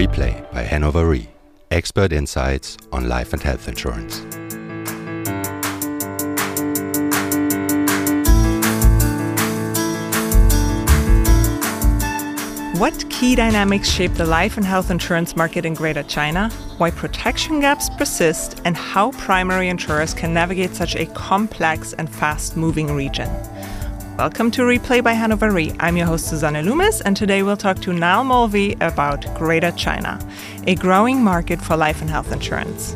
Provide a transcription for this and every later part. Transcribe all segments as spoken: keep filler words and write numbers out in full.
Replay by Hannover Re. Expert insights on life and health insurance. What key dynamics shape the life and health insurance market in Greater China, why protection gaps persist, and how primary insurers can navigate such a complex and fast-moving region. Welcome to Replay by Hannover Re. I'm your host, Susanne Loomis, and today we'll talk to Niall Mulvey about Greater China, a growing market for life and health insurance.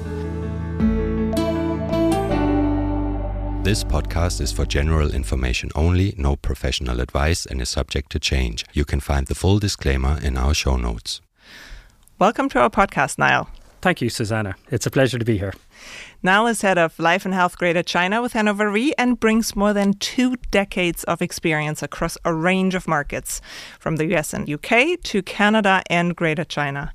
This podcast is for general information only, no professional advice, and is subject to change. You can find the full disclaimer in our show notes. Welcome to our podcast, Niall. Thank you, Susanna. It's a pleasure to be here. Niall is head of Life and Health Greater China with Hannover Re and brings more than two decades of experience across a range of markets, from the U S and U K to Canada and Greater China.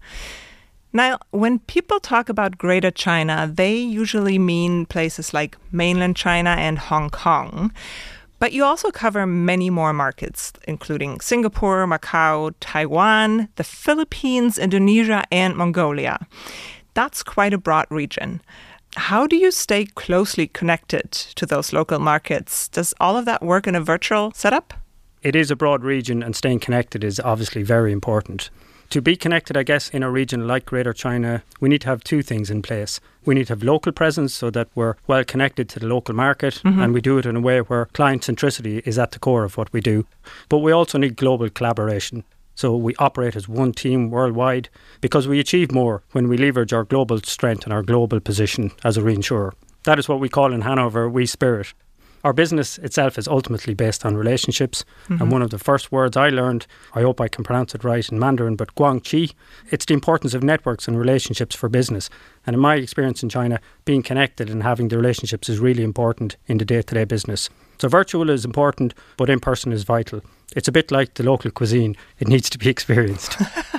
Now, when people talk about Greater China, they usually mean places like mainland China and Hong Kong. But you also cover many more markets, including Singapore, Macau, Taiwan, the Philippines, Indonesia, and Mongolia. That's quite a broad region. How do you stay closely connected to those local markets? Does all of that work in a virtual setup? It is a broad region, and staying connected is obviously very important. To be connected, I guess, in a region like Greater China, we need to have two things in place. We need to have local presence so that we're well connected to the local market, mm-hmm. and we do it in a way where client centricity is at the core of what we do. But we also need global collaboration. So we operate as one team worldwide because we achieve more when we leverage our global strength and our global position as a reinsurer. That is what we call in Hannover We Spirit. Our business itself is ultimately based on relationships. Mm-hmm. And one of the first words I learned, I hope I can pronounce it right in Mandarin, but guangqi, it's the importance of networks and relationships for business. And in my experience in China, being connected and having the relationships is really important in the day-to-day business. So virtual is important, but in-person is vital. It's a bit like the local cuisine. It needs to be experienced.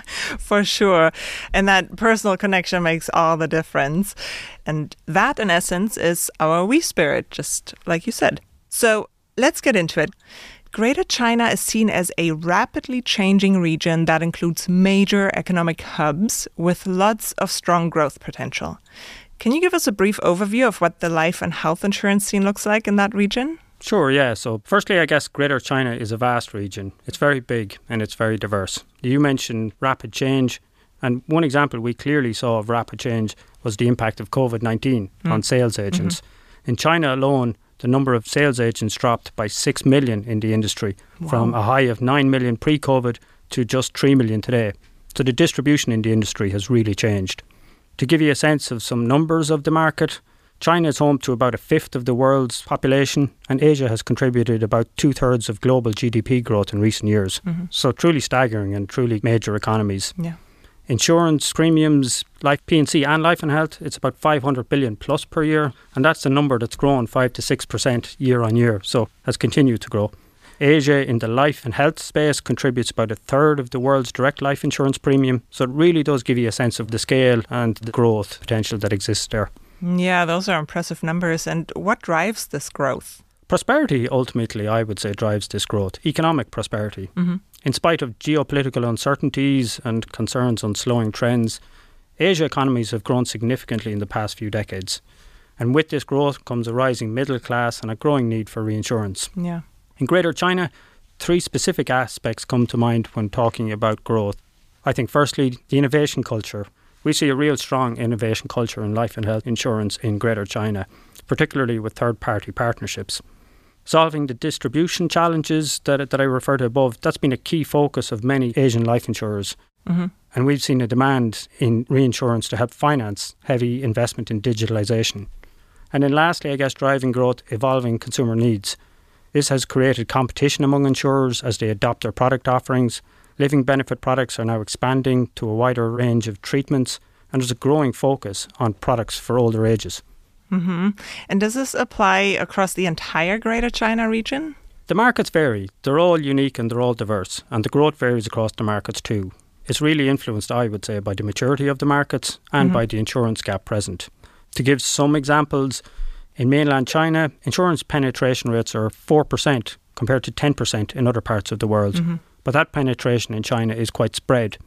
For sure. And that personal connection makes all the difference. And that, in essence, is our we spirit, just like you said. So let's get into it. Greater China is seen as a rapidly changing region that includes major economic hubs with lots of strong growth potential. Can you give us a brief overview of what the life and health insurance scene looks like in that region? Sure, yeah. So firstly, I guess Greater China is a vast region. It's very big and it's very diverse. You mentioned rapid change, and one example we clearly saw of rapid change was the impact of covid nineteen mm. on sales agents. Mm-hmm. In China alone, the number of sales agents dropped by six million in the industry, wow. from a high of nine million pre-COVID to just three million today. So the distribution in the industry has really changed. To give you a sense of some numbers of the market, China is home to about a fifth of the world's population, and Asia has contributed about two-thirds of global G D P growth in recent years. Mm-hmm. So truly staggering and truly major economies. Yeah. Insurance premiums, like P and C and life and health, it's about five hundred billion plus per year, and that's the number that's grown five to six percent year on year, so has continued to grow. Asia in the life and health space contributes about a third of the world's direct life insurance premium, so it really does give you a sense of the scale and the growth potential that exists there. Yeah, those are impressive numbers. And what drives this growth? Prosperity, ultimately, I would say, drives this growth. Economic prosperity. Mm-hmm. In spite of geopolitical uncertainties and concerns on slowing trends, Asia economies have grown significantly in the past few decades. And with this growth comes a rising middle class and a growing need for reinsurance. Yeah. In Greater China, three specific aspects come to mind when talking about growth. I think, firstly, the innovation culture. We see a real strong innovation culture in life and health insurance in Greater China, particularly with third-party partnerships. Solving the distribution challenges that, that I referred to above, that's been a key focus of many Asian life insurers. Mm-hmm. And we've seen a demand in reinsurance to help finance heavy investment in digitalisation. And then lastly, I guess, driving growth, evolving consumer needs. This has created competition among insurers as they adopt their product offerings. Living benefit products are now expanding to a wider range of treatments, and there's a growing focus on products for older ages. Mm-hmm. And does this apply across the entire Greater China region? The markets vary. They're all unique and they're all diverse, and the growth varies across the markets too. It's really influenced, I would say, by the maturity of the markets and mm-hmm. by the insurance gap present. To give some examples, in mainland China, insurance penetration rates are four percent compared to ten percent in other parts of the world. Mm-hmm. But that penetration in China is quite spread.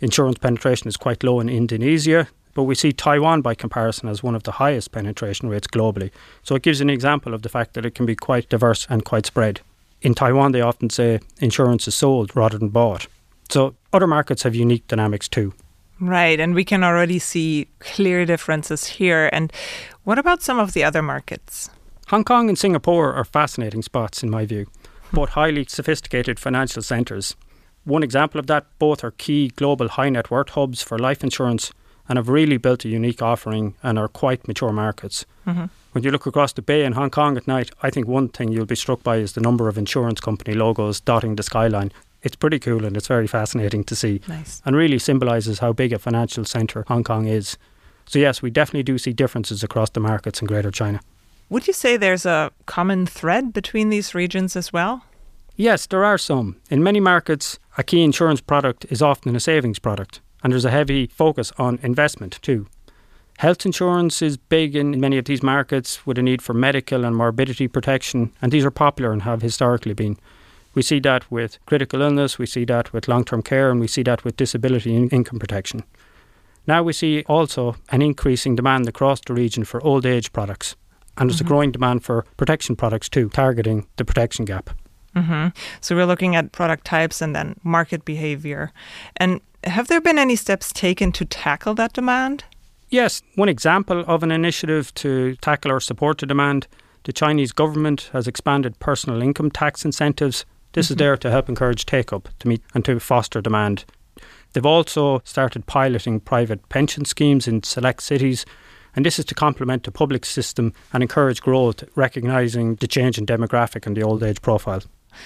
Insurance penetration is quite low in Indonesia, but we see Taiwan by comparison as one of the highest penetration rates globally. So it gives an example of the fact that it can be quite diverse and quite spread. In Taiwan, they often say insurance is sold rather than bought. So other markets have unique dynamics too. Right, and we can already see clear differences here. And what about some of the other markets? Hong Kong and Singapore are fascinating spots in my view, both highly sophisticated financial centres. One example of that, both are key global high net worth hubs for life insurance and have really built a unique offering and are quite mature markets. Mm-hmm. When you look across the bay in Hong Kong at night, I think one thing you'll be struck by is the number of insurance company logos dotting the skyline. It's pretty cool and it's very fascinating to see. Nice. And really symbolises how big a financial centre Hong Kong is. So yes, we definitely do see differences across the markets in Greater China. Would you say there's a common thread between these regions as well? Yes, there are some. In many markets, a key insurance product is often a savings product, and there's a heavy focus on investment too. Health insurance is big in many of these markets with a need for medical and morbidity protection, and these are popular and have historically been. We see that with critical illness, we see that with long-term care, and we see that with disability and income protection. Now we see also an increasing demand across the region for old age products, and there's mm-hmm. a growing demand for protection products too, targeting the protection gap. Mm-hmm. So we're looking at product types and then market behaviour. And have there been any steps taken to tackle that demand? Yes, one example of an initiative to tackle or support the demand, the Chinese government has expanded personal income tax incentives. This mm-hmm. is there to help encourage take-up to meet and to foster demand. They've also started piloting private pension schemes in select cities, and this is to complement the public system and encourage growth, recognising the change in demographic and the old age profile.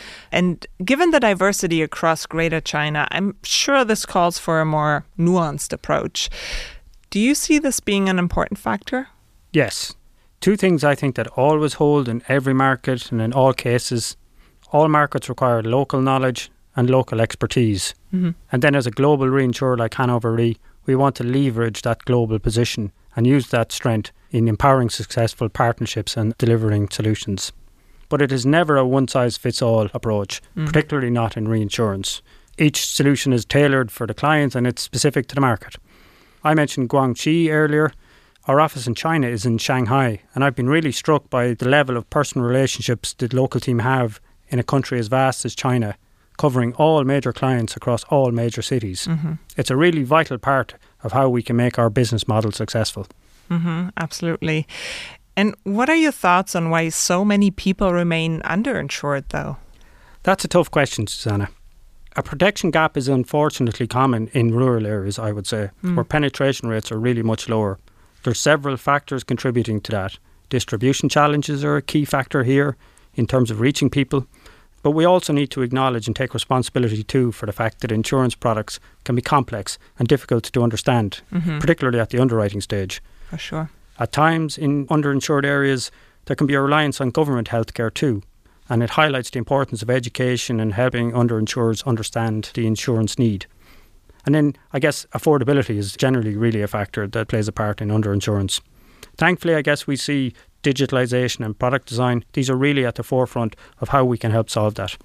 And given the diversity across Greater China, I'm sure this calls for a more nuanced approach. Do you see this being an important factor? Yes. Two things I think that always hold in every market and in all cases. All markets require local knowledge and local expertise. Mm-hmm. And then as a global reinsurer like Hannover Re, we want to leverage that global position and use that strength in empowering successful partnerships and delivering solutions. But it is never a one-size-fits-all approach, mm-hmm. particularly not in reinsurance. Each solution is tailored for the client and it's specific to the market. I mentioned Guangxi earlier. Our office in China is in Shanghai, and I've been really struck by the level of personal relationships the local team have in a country as vast as China, covering all major clients across all major cities. Mm-hmm. It's a really vital part of how we can make our business model successful. Mm-hmm, absolutely. And what are your thoughts on why so many people remain underinsured, though? That's a tough question, Susanna. A protection gap is unfortunately common in rural areas, I would say, mm. where penetration rates are really much lower. There's several factors contributing to that. Distribution challenges are a key factor here in terms of reaching people. But we also need to acknowledge and take responsibility too for the fact that insurance products can be complex and difficult to understand, mm-hmm. particularly at the underwriting stage. For sure. At times, in underinsured areas, there can be a reliance on government healthcare too, and it highlights the importance of education and helping underinsurers understand the insurance need. And then, I guess, affordability is generally really a factor that plays a part in underinsurance. Thankfully, I guess we see digitalisation and product design. These are really at the forefront of how we can help solve that.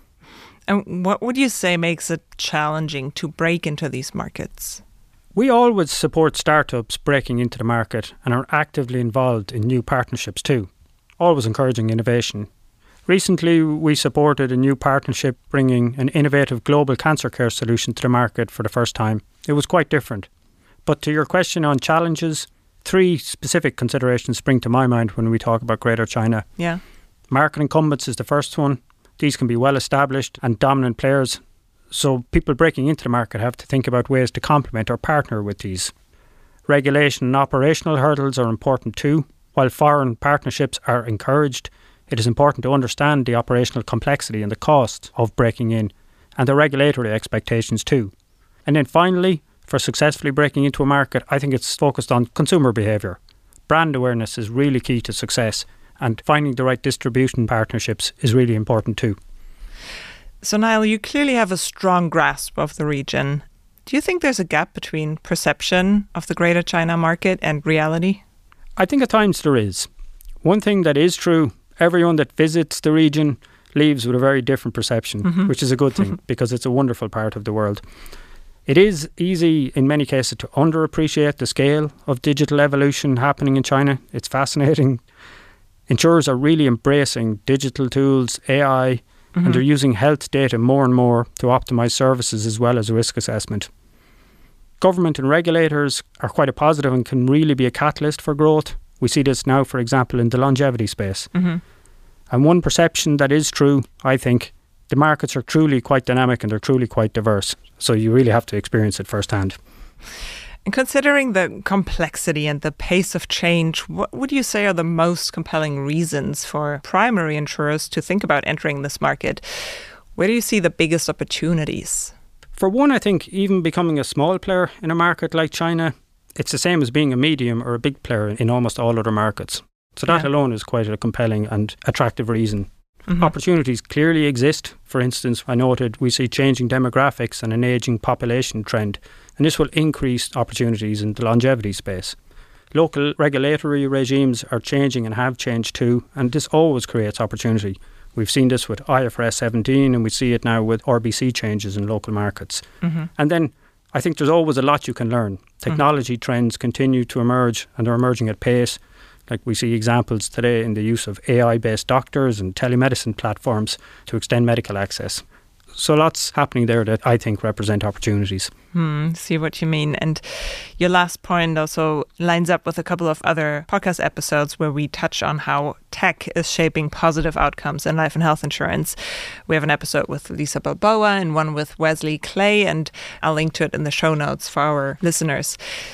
And what would you say makes it challenging to break into these markets? We always support startups breaking into the market and are actively involved in new partnerships too, always encouraging innovation. Recently, we supported a new partnership bringing an innovative global cancer care solution to the market for the first time. It was quite different. But to your question on challenges, three specific considerations spring to my mind when we talk about Greater China. Yeah. Market incumbents is the first one. These can be well established and dominant players. So people breaking into the market have to think about ways to complement or partner with these. Regulation and operational hurdles are important too. While foreign partnerships are encouraged, it is important to understand the operational complexity and the cost of breaking in, and the regulatory expectations too. And then finally, for successfully breaking into a market, I think it's focused on consumer behaviour. Brand awareness is really key to success, and finding the right distribution partnerships is really important too. So Niall, you clearly have a strong grasp of the region. Do you think there's a gap between perception of the Greater China market and reality? I think at times there is. One thing that is true, everyone that visits the region leaves with a very different perception, mm-hmm. which is a good thing because it's a wonderful part of the world. It is easy in many cases to underappreciate the scale of digital evolution happening in China. It's fascinating. Insurers are really embracing digital tools, A I, mm-hmm. and they're using health data more and more to optimise services as well as risk assessment. Government and regulators are quite a positive and can really be a catalyst for growth. We see this now, for example, in the longevity space. Mm-hmm. And one perception that is true, I think, the markets are truly quite dynamic and they're truly quite diverse. So you really have to experience it firsthand. And considering the complexity and the pace of change, what would you say are the most compelling reasons for primary insurers to think about entering this market? Where do you see the biggest opportunities? For one, I think even becoming a small player in a market like China, it's the same as being a medium or a big player in almost all other markets. So that yeah. alone is quite a compelling and attractive reason. Mm-hmm. Opportunities clearly exist. For instance, I noted we see changing demographics and an ageing population trend, and this will increase opportunities in the longevity space. Local regulatory regimes are changing and have changed too, and this always creates opportunity. We've seen this with I F R S seventeen, and we see it now with R B C changes in local markets. Mm-hmm. And then I think there's always a lot you can learn. Technology mm-hmm. trends continue to emerge, and they're emerging at pace. Like we see examples today in the use of A I-based doctors and telemedicine platforms to extend medical access. So lots happening there that I think represent opportunities. Hmm, see what you mean. And your last point also lines up with a couple of other podcast episodes where we touch on how tech is shaping positive outcomes in life and health insurance. We have an episode with Lisa Balboa and one with Wesley Clay, and I'll link to it in the show notes for our listeners.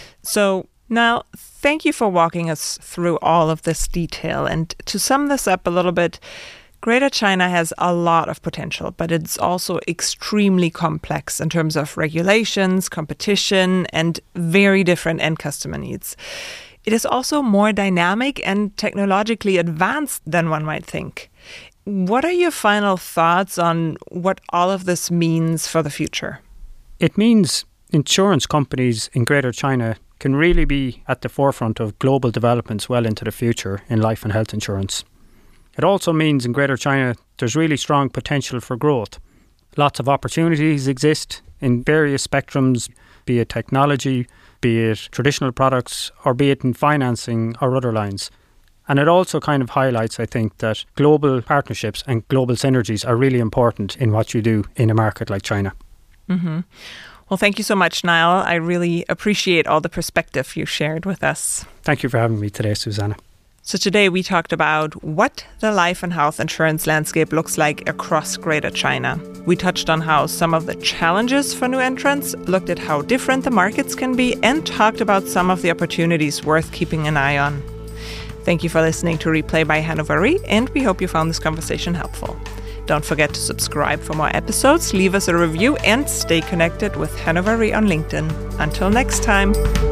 So now, thank you for walking us through all of this detail. And to sum this up a little bit, Greater China has a lot of potential, but it's also extremely complex in terms of regulations, competition, and very different end customer needs. It is also more dynamic and technologically advanced than one might think. What are your final thoughts on what all of this means for the future? It means insurance companies in Greater China can really be at the forefront of global developments well into the future in life and health insurance. It also means in Greater China there's really strong potential for growth. Lots of opportunities exist in various spectrums, be it technology, be it traditional products, or be it in financing or other lines. And it also kind of highlights, I think, that global partnerships and global synergies are really important in what you do in a market like China. Mm-hmm. Well, thank you so much, Niall. I really appreciate all the perspective you shared with us. Thank you for having me today, Susanna. So today we talked about what the life and health insurance landscape looks like across Greater China. We touched on how some of the challenges for new entrants, looked at how different the markets can be, and talked about some of the opportunities worth keeping an eye on. Thank you for listening to Replay by Hannover Re, and we hope you found this conversation helpful. Don't forget to subscribe for more episodes, leave us a review, and stay connected with Hannover Re on LinkedIn. Until next time.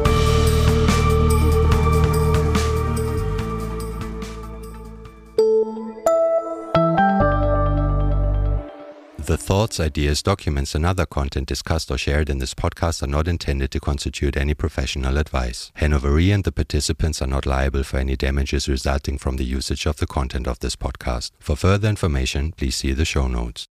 The thoughts, ideas, documents, and other content discussed or shared in this podcast are not intended to constitute any professional advice. Hannover Re and the participants are not liable for any damages resulting from the usage of the content of this podcast. For further information, please see the show notes.